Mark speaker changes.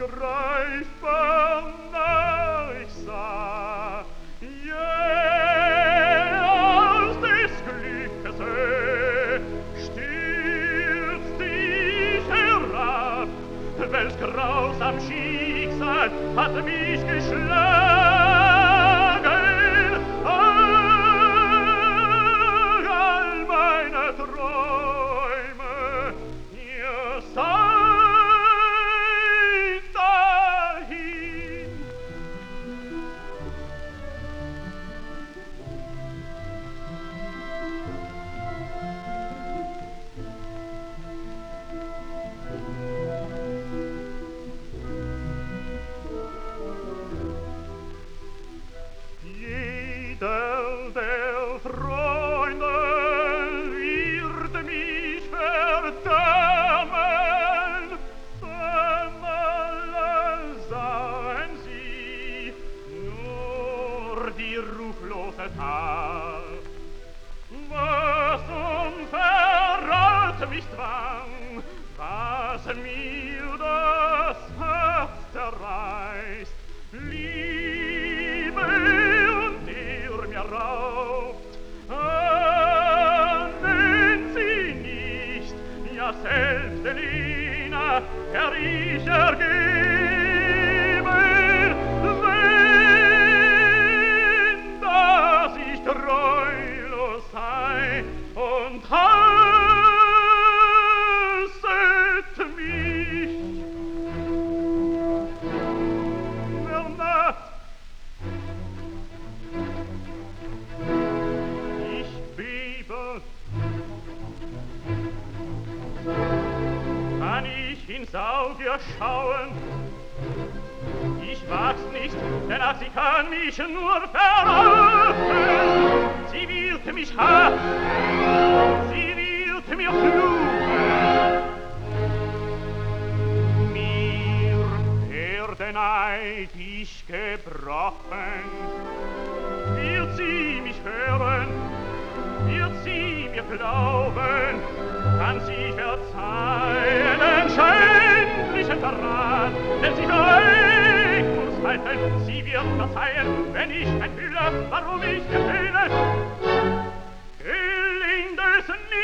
Speaker 1: greifbar nah ich sah, aus des Glückes Höhe stürzte ich herab, welch grausam Schicksal hat mich geschlagen. All meine Träume, ihr seid dahin. Jeder der Freunde wird mich verdammen, denn alle sahen sie nur die ruchlose Tat. Was Verrat mich zwang, was mir das Herz zerreißt, Liebe und ihr mir raubt, ahnen sie nicht, ja selbst Elena, der ich ergeben, wenn dass ich treulos sei und hasset mich. Nacht, ich bebe, kann ich ins Auge schauen, ich wag's nicht, denn ach, sie kann mich nur verraten. Sie wird mich hassen, sie wird mir fluchen. Mir der Neid ich gebrochen. Wird sie mich hören, wird sie mir glauben, kann sie verzeihen den schändlichen Verrat, denn sie vereint uns halten, sie wird verzeihen, wenn ich enthülle, warum ich gefühle. Gelingt es nicht,